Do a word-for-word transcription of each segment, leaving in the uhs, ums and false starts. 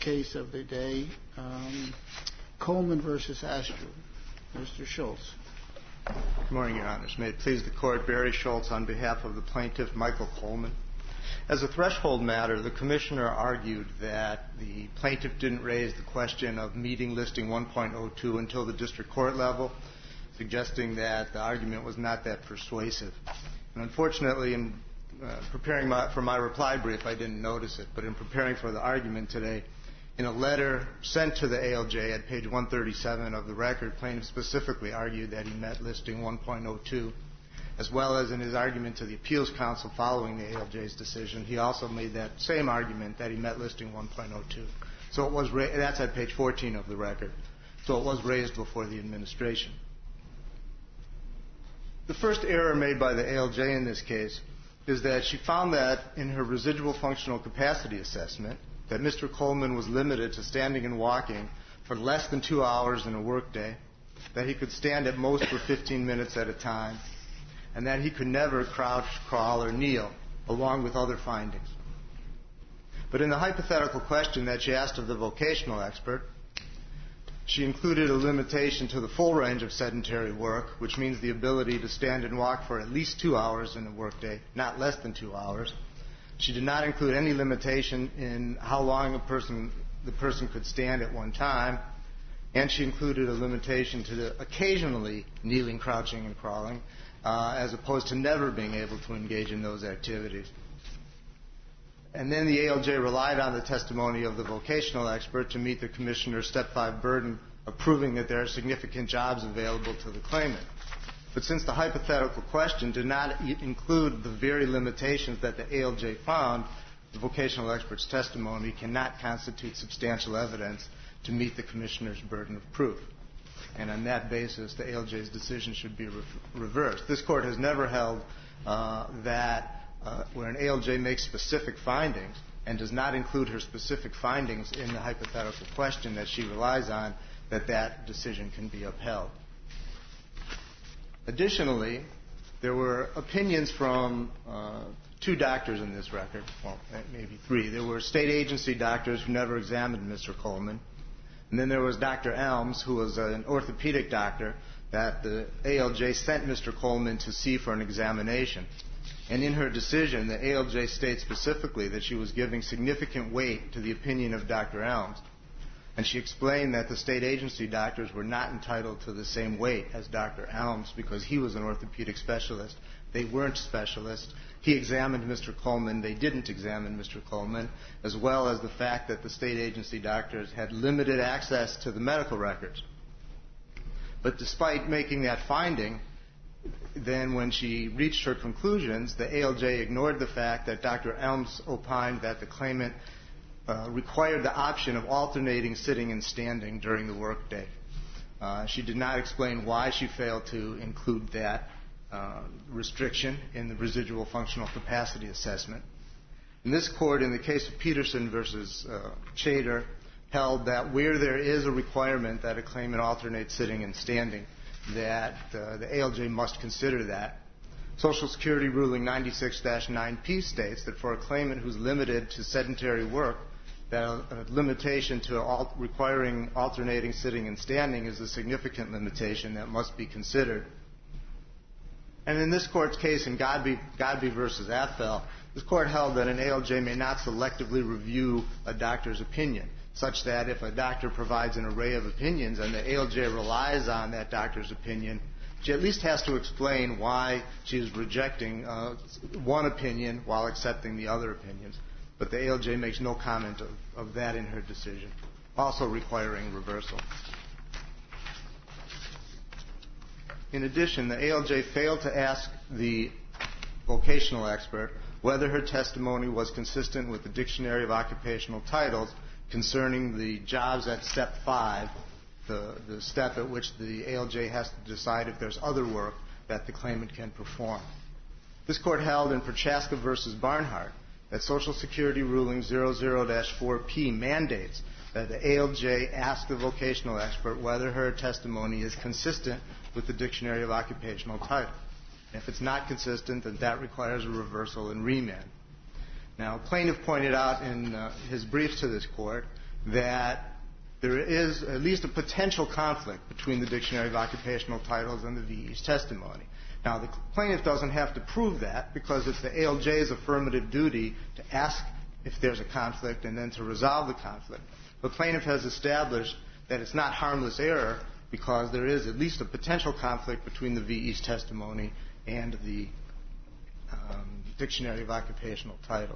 case of the day, um, Coleman versus Astru. Mister Schultz. Good morning, Your Honors. May it please the Court, Barry Schultz on behalf of the plaintiff, Michael Coleman. As a threshold matter, the Commissioner argued that the plaintiff didn't raise the question of meeting Listing one point oh two until the district court level, suggesting that the argument was not that persuasive. And unfortunately, in uh, preparing my, for my reply brief, I didn't notice it, but in preparing for the argument today, in a letter sent to the A L J at page one thirty-seven of the record, plaintiff specifically argued that he met Listing one point oh two, as well as in his argument to the Appeals Council following the A L J's decision. He also made that same argument that he met Listing one point oh two. So it was ra- that's at page fourteen of the record. So it was raised before the administration. The first error made by the A L J in this case is that she found that in her residual functional capacity assessment that Mister Coleman was limited to standing and walking for less than two hours in a workday, that he could stand at most for fifteen minutes at a time, and that he could never crouch, crawl, or kneel, along with other findings. But in the hypothetical question that she asked of the vocational expert, she included a limitation to the full range of sedentary work, which means the ability to stand and walk for at least two hours in a workday, not less than two hours. She did not include any limitation in how long a person, the person could stand at one time, and she included a limitation to the occasionally kneeling, crouching, and crawling, uh, as opposed to never being able to engage in those activities. And then the A L J relied on the testimony of the vocational expert to meet the Commissioner's Step five burden of proving that there are significant jobs available to the claimant. But since the hypothetical question did not include the very limitations that the A L J found, the vocational expert's testimony cannot constitute substantial evidence to meet the Commissioner's burden of proof. And on that basis, the A L J's decision should be re- reversed. This Court has never held uh, that uh, where an A L J makes specific findings and does not include her specific findings in the hypothetical question that she relies on, that that decision can be upheld. Additionally, there were opinions from uh, two doctors in this record, well, maybe three. There were state agency doctors who never examined Mister Coleman. And then there was Doctor Elms, who was an orthopedic doctor that the A L J sent Mister Coleman to see for an examination. And in her decision, the A L J states specifically that she was giving significant weight to the opinion of Doctor Elms. And she explained that the state agency doctors were not entitled to the same weight as Doctor Elms because he was an orthopedic specialist. They weren't specialists. He examined Mister Coleman. They didn't examine Mister Coleman, as well as the fact that the state agency doctors had limited access to the medical records. But despite making that finding, then when she reached her conclusions, the A L J ignored the fact that Doctor Elms opined that the claimant Uh, required the option of alternating sitting and standing during the workday. Uh, she did not explain why she failed to include that uh, restriction in the residual functional capacity assessment. And this Court, in the case of Peterson versus uh, Chater, held that where there is a requirement that a claimant alternate sitting and standing, that uh, the A L J must consider that. Social Security ruling ninety-six dash nine P states that for a claimant who's limited to sedentary work, that a limitation to al- requiring alternating sitting and standing is a significant limitation that must be considered. And in this Court's case, in Godby, Godby versus Athel, this Court held that an A L J may not selectively review a doctor's opinion, such that if a doctor provides an array of opinions and the A L J relies on that doctor's opinion, she at least has to explain why she is rejecting uh, one opinion while accepting the other opinions. But the A L J makes no comment of, of that in her decision, also requiring reversal. In addition, the A L J failed to ask the vocational expert whether her testimony was consistent with the Dictionary of Occupational Titles concerning the jobs at Step five, the, the step at which the A L J has to decide if there's other work that the claimant can perform. This Court held in Prochaska versus Barnhart that Social Security ruling zero zero dash four P mandates that the A L J ask the vocational expert whether her testimony is consistent with the Dictionary of Occupational Titles. If it's not consistent, then that requires a reversal and remand. Now, plaintiff pointed out in uh, his brief to this Court that there is at least a potential conflict between the Dictionary of Occupational Titles and the V E's testimony. Now, the plaintiff doesn't have to prove that because it's the A L J's affirmative duty to ask if there's a conflict and then to resolve the conflict. The plaintiff has established that it's not harmless error because there is at least a potential conflict between the V E's testimony and the um, Dictionary of Occupational Titles.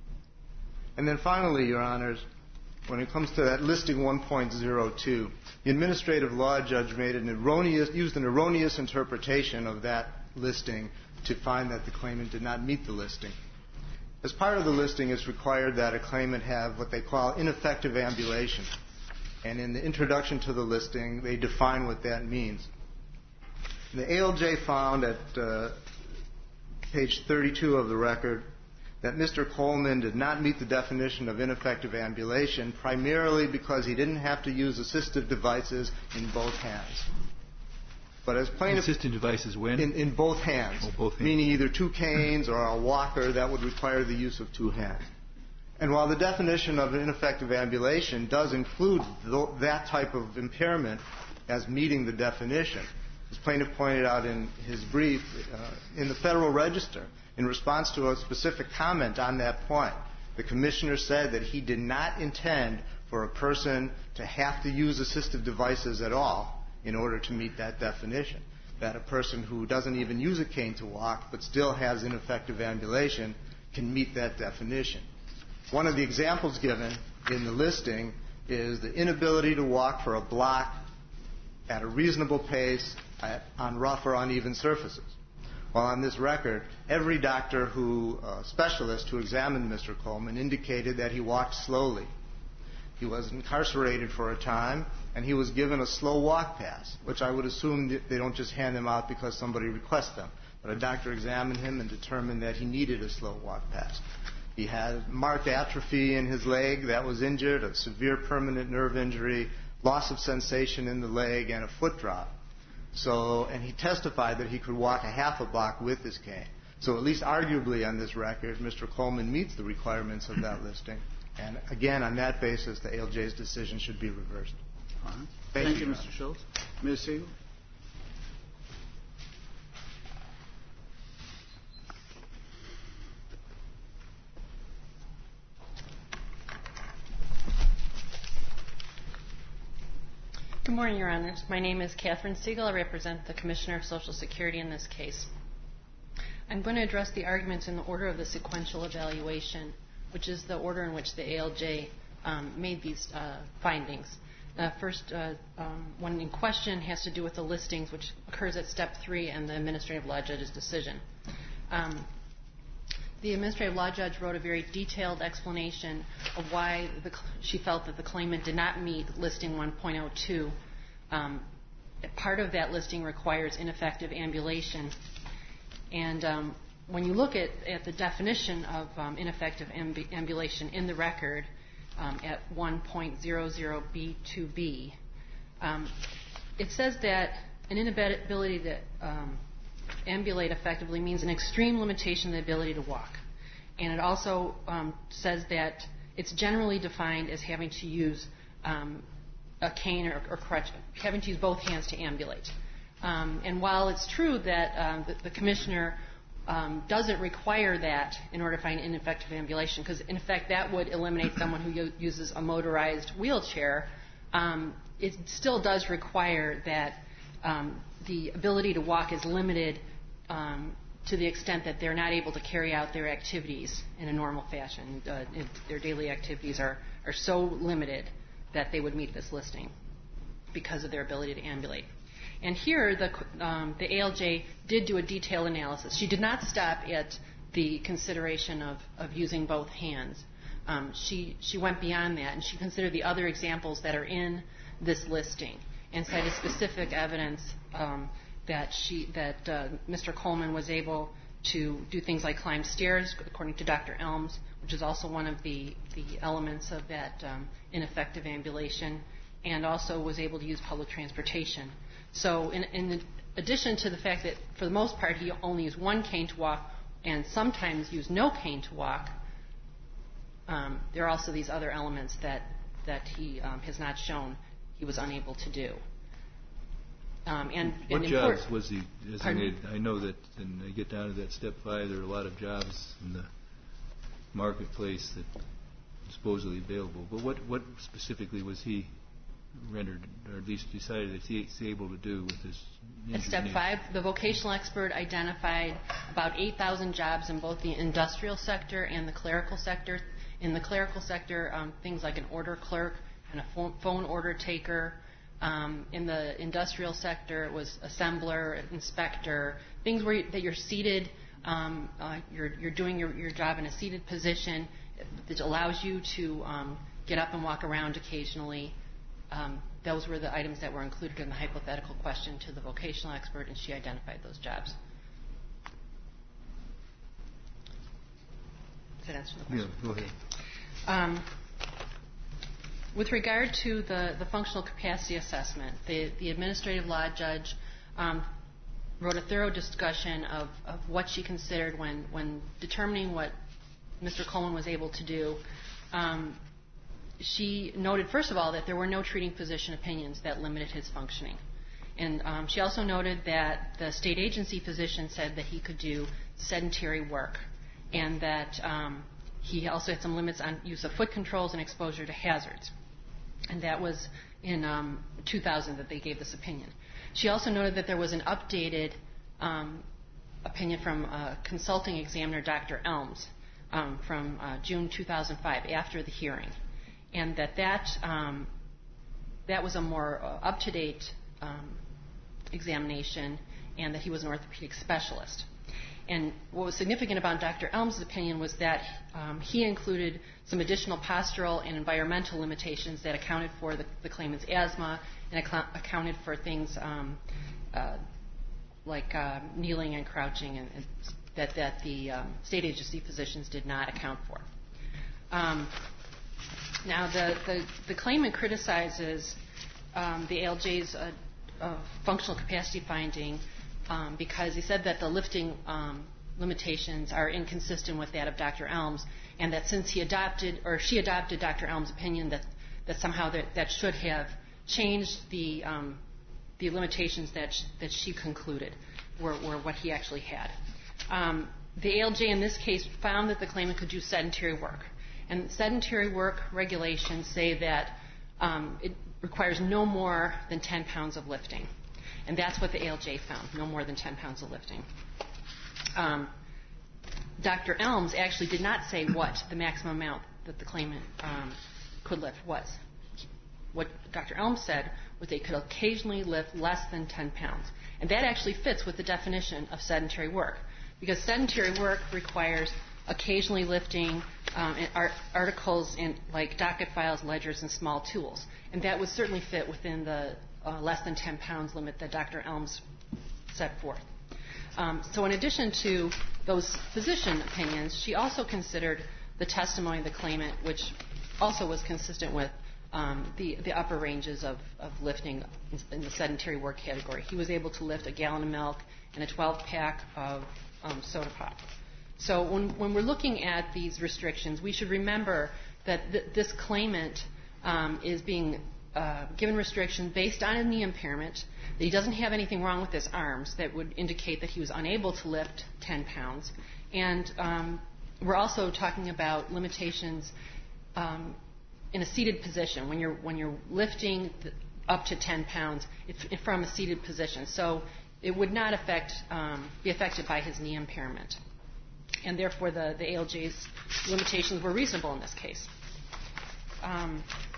And then finally, Your Honors, when it comes to that listing one point oh two, the administrative law judge made an erroneous, used an erroneous interpretation of that listing to find that the claimant did not meet the listing. As part of the listing, it's required that a claimant have what they call ineffective ambulation. And in the introduction to the listing, they define what that means. The A L J found at uh, page thirty-two of the record that Mister Coleman did not meet the definition of ineffective ambulation primarily because he didn't have to use assistive devices in both hands. But as plaintiff, assistive devices when? In, in both hands, oh, both hands, meaning either two canes or a walker that would require the use of two hands. And while the definition of ineffective ambulation does include th- that type of impairment as meeting the definition, as plaintiff pointed out in his brief, uh, in the Federal Register, in response to a specific comment on that point, the commissioner said that he did not intend for a person to have to use assistive devices at all in order to meet that definition, that a person who doesn't even use a cane to walk but still has ineffective ambulation can meet that definition. One of the examples given in the listing is the inability to walk for a block at a reasonable pace at, on rough or uneven surfaces. While on this record, every doctor who, uh, specialist who examined Mister Coleman indicated that he walked slowly. He was incarcerated for a time, and he was given a slow walk pass, which I would assume they don't just hand them out because somebody requests them. But a doctor examined him and determined that he needed a slow walk pass. He had marked atrophy in his leg that was injured, a severe permanent nerve injury, loss of sensation in the leg, and a foot drop. So, and he testified that he could walk a half a block with his cane. So at least arguably on this record, Mister Coleman meets the requirements of that listing. And again, on that basis, the A L J's decision should be reversed. All right. Thank, Thank you, you, Mister Schultz. Miz Siegel. Good morning, Your Honors. My name is Catherine Siegel. I represent the Commissioner of Social Security in this case. I'm going to address the arguments in the order of the sequential evaluation, which is the order in which the A L J um, made these uh, findings. Uh, first uh, um, one in question has to do with the listings, which occurs at step three and the administrative law judge's decision. Um, the administrative law judge wrote a very detailed explanation of why the, she felt that the claimant did not meet listing one point oh two. Um, part of that listing requires ineffective ambulation. And um, when you look at, at the definition of um, ineffective amb- ambulation in the record um, at one point oh oh B two B, um, it says that an inability to um, ambulate effectively means an extreme limitation of the ability to walk. And it also um, says that it's generally defined as having to use um, a cane or, or crutch, having to use both hands to ambulate. Um, and while it's true that um, the, the commissioner um, doesn't require that in order to find ineffective ambulation, because in effect that would eliminate someone who u- uses a motorized wheelchair, um, it still does require that um, the ability to walk is limited um, to the extent that they're not able to carry out their activities in a normal fashion. Uh, their daily activities are, are so limited that they would meet this listing because of their ability to ambulate. And here, the, um, the A L J did do a detailed analysis. She did not stop at the consideration of, of using both hands. Um, she, she went beyond that, and she considered the other examples that are in this listing and cited specific evidence um, that she, that uh, Mister Coleman was able to do things like climb stairs, according to Doctor Elms, which is also one of the, the elements of that um, ineffective ambulation, and also was able to use public transportation. So in, in addition to the fact that, for the most part, he only used one cane to walk and sometimes used no cane to walk, um, there are also these other elements that that he um, has not shown he was unable to do. Um, and what and jobs import- was he designated? I know that when I get down to that step five, there are a lot of jobs in the marketplace that are supposedly available. But what, what specifically was he rendered, or at least decided that he's able to do with his At step five, the vocational expert identified about eight thousand jobs in both the industrial sector and the clerical sector. In the clerical sector, um, things like an order clerk and a phone, phone order taker. Um, in the industrial sector, it was assembler, inspector, things where you, that you're seated, um, uh, you're, you're doing your, your job in a seated position that allows you to um, get up and walk around occasionally. Um, those were the items that were included in the hypothetical question to the vocational expert, and she identified those jobs. Does that answer the question? Yeah, go ahead. Um, with regard to the, the functional capacity assessment, the, the administrative law judge um, wrote a thorough discussion of, of what she considered when, when determining what Mister Coleman was able to do. Um, she noted, first of all, that there were no treating physician opinions that limited his functioning. And um, she also noted that the state agency physician said that he could do sedentary work, and that um, he also had some limits on use of foot controls and exposure to hazards. And that was in um, two thousand that they gave this opinion. She also noted that there was an updated um, opinion from uh, consulting examiner Doctor Elms um, from uh, June two thousand five, after the hearing, and that that, um, that was a more uh, up-to-date um, examination, and that he was an orthopedic specialist. And what was significant about Doctor Elms' opinion was that um, he included some additional postural and environmental limitations that accounted for the, the claimant's asthma and ac- accounted for things um, uh, like uh, kneeling and crouching, and, and that, that the um, state agency physicians did not account for. Um, now, the, the, the claimant criticizes um, the A L J's uh, uh, functional capacity finding Um, because he said that the lifting um, limitations are inconsistent with that of Doctor Elms, and that since he adopted, or she adopted Doctor Elms' opinion, that, that somehow that, that should have changed the um, the limitations that sh- that she concluded were, were what he actually had. Um, the A L J in this case found that the claimant could do sedentary work, and sedentary work regulations say that um, it requires no more than ten pounds of lifting. And that's what the A L J found, no more than ten pounds of lifting. Um, Doctor Elms actually did not say what the maximum amount that the claimant um, could lift was. What Doctor Elms said was they could occasionally lift less than ten pounds. And that actually fits with the definition of sedentary work, because sedentary work requires occasionally lifting um, art- articles in, like docket files, ledgers, and small tools. And that would certainly fit within the Uh, less than ten pounds limit that Doctor Elms set forth. Um, so in addition to those physician opinions, she also considered the testimony of the claimant, which also was consistent with um, the, the upper ranges of, of lifting in, in the sedentary work category. He was able to lift a gallon of milk and a twelve pack of um, soda pop. So when, when we're looking at these restrictions, we should remember that th- this claimant um, is being Uh, given restrictions based on a knee impairment, that he doesn't have anything wrong with his arms that would indicate that he was unable to lift ten pounds. And um, we're also talking about limitations um, in a seated position. When you're, when you're lifting the, up to ten pounds, it's from a seated position. So it would not affect, um, be affected by his knee impairment. And therefore, the, the A L J's limitations were reasonable in this case. Um,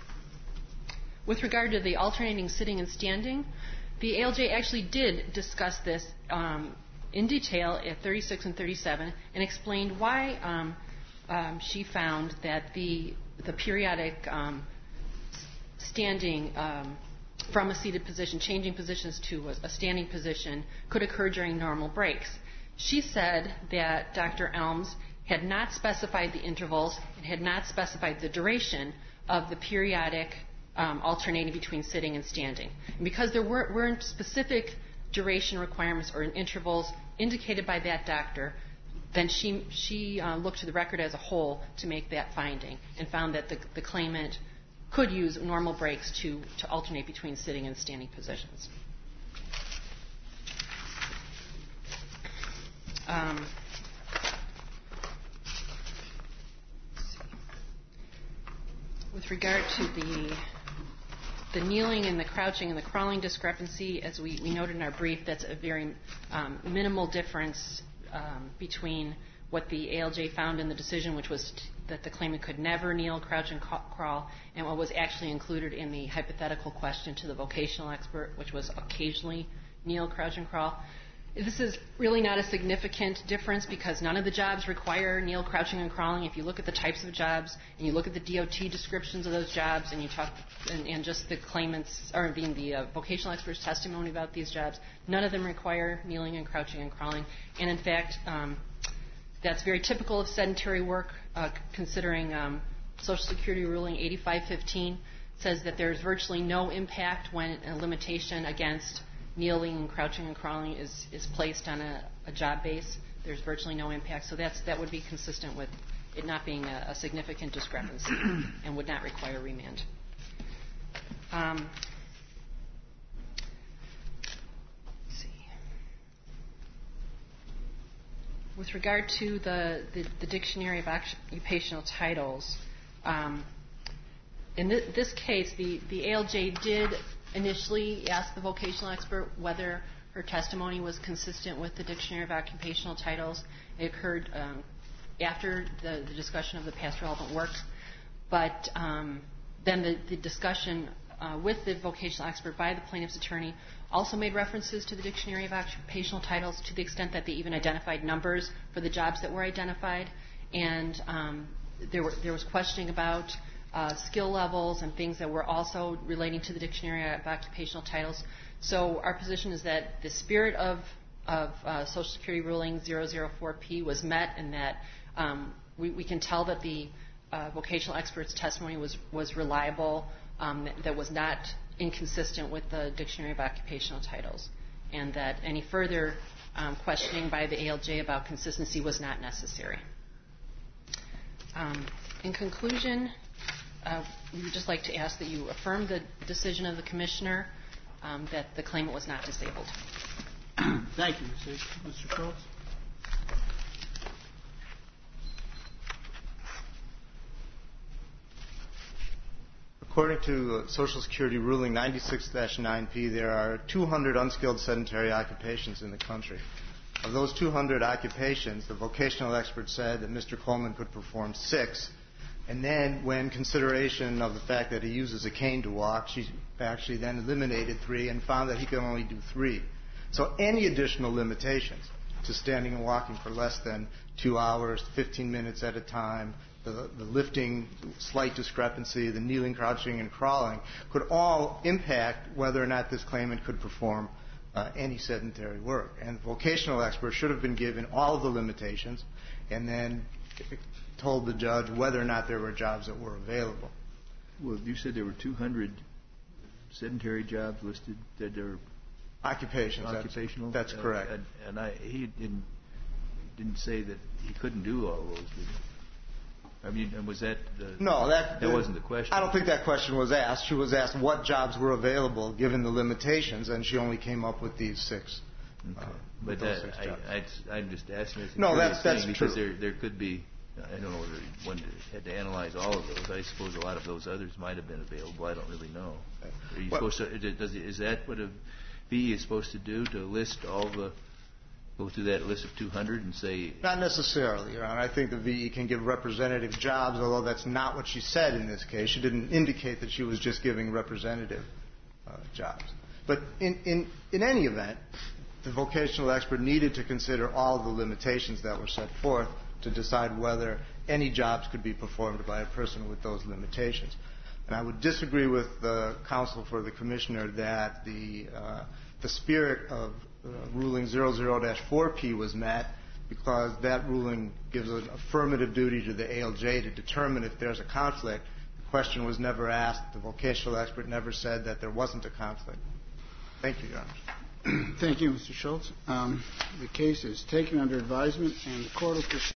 With regard to the alternating sitting and standing, the A L J actually did discuss this um, in detail at thirty-six and thirty-seven and explained why um, um, she found that the the periodic um, standing um, from a seated position, changing positions to a, a standing position, could occur during normal breaks. She said that Doctor Elms had not specified the intervals and had not specified the duration of the periodic Um, alternating between sitting and standing. And because there were, weren't specific duration requirements or intervals indicated by that doctor, then she, she uh, looked to the record as a whole to make that finding and found that the, the claimant could use normal breaks to, to alternate between sitting and standing positions. Um, with regard to the the kneeling and the crouching and the crawling discrepancy, as we, we noted in our brief, that's a very um, minimal difference um, between what the A L J found in the decision, which was t- that the claimant could never kneel, crouch, and ca- crawl, and what was actually included in the hypothetical question to the vocational expert, which was occasionally kneel, crouch, and crawl. This is really not a significant difference because none of the jobs require kneel, crouching, and crawling. If you look at the types of jobs and you look at the D O T descriptions of those jobs and you talk and, and just the claimants or being the uh, vocational expert's testimony about these jobs, none of them require kneeling and crouching and crawling. And in fact, um, that's very typical of sedentary work, uh, considering um, Social Security ruling eighty-five fifteen says that there's virtually no impact when a limitation against kneeling and crouching and crawling is, is placed on a, a job base. There's virtually no impact. So that's, that would be consistent with it not being a, a significant discrepancy and would not require remand. Um, let's see. With regard to the, the, the Dictionary of Occupational Titles, um, in th- this case, the, the A L J did initially asked the vocational expert whether her testimony was consistent with the Dictionary of Occupational Titles. It occurred um, after the, the discussion of the past relevant works, but um, then the, the discussion uh, with the vocational expert by the plaintiff's attorney also made references to the Dictionary of Occupational Titles to the extent that they even identified numbers for the jobs that were identified, and um, there, were, there was questioning about Uh, skill levels and things that were also relating to the Dictionary of Occupational Titles. So our position is that the spirit of, of uh, Social Security ruling zero zero four P was met, and that um, we, we can tell that the uh, vocational expert's testimony was, was reliable, um, that, that was not inconsistent with the Dictionary of Occupational Titles, and that any further um, questioning by the A L J about consistency was not necessary. Um, in conclusion, Uh, we would just like to ask that you affirm the decision of the Commissioner um, that the claimant was not disabled. Thank you, Mister Schultz. According to uh, Social Security ruling ninety-six dash nine P, there are two hundred unskilled sedentary occupations in the country. Of those two hundred occupations, the vocational expert said that Mister Coleman could perform six. And then, when consideration of the fact that he uses a cane to walk, she actually then eliminated three and found that he could only do three. So any additional limitations to standing and walking for less than two hours, fifteen minutes at a time, the, the lifting, slight discrepancy, the kneeling, crouching, and crawling, could all impact whether or not this claimant could perform uh, any sedentary work. And the vocational expert should have been given all of the limitations and then told the judge whether or not there were jobs that were available. Well, you said there were two hundred sedentary jobs listed that are occupations. Occupational. That's, that's correct. Uh, and and I, he didn't didn't say that he couldn't do all those. Did he? I mean, was that the, no? That that wasn't the question. I don't think that question was asked. She was asked what jobs were available given the limitations, and she only came up with these six. Okay. Uh, but that, I, I, I'm just asking. It's a no, that's that's thing true. Because there there could be. I don't know whether one had to analyze all of those. I suppose a lot of those others might have been available. I don't really know. Are you well, supposed to? Does, is that what a V E is supposed to do? To list all the, go through that list of two hundred and say? Not necessarily, Your Honor. I think the V E can give representative jobs, although that's not what she said in this case. She didn't indicate that she was just giving representative uh, jobs. But in, in in any event, the vocational expert needed to consider all of the limitations that were set forth to decide whether any jobs could be performed by a person with those limitations. And I would disagree with the counsel for the commissioner that the uh, the spirit of uh, ruling zero zero dash four P was met, because that ruling gives an affirmative duty to the A L J to determine if there's a conflict. The question was never asked. The vocational expert never said that there wasn't a conflict. Thank you, Your Honor. Thank you, Mister Schultz. Um, the case is taken under advisement, and the court will proceed.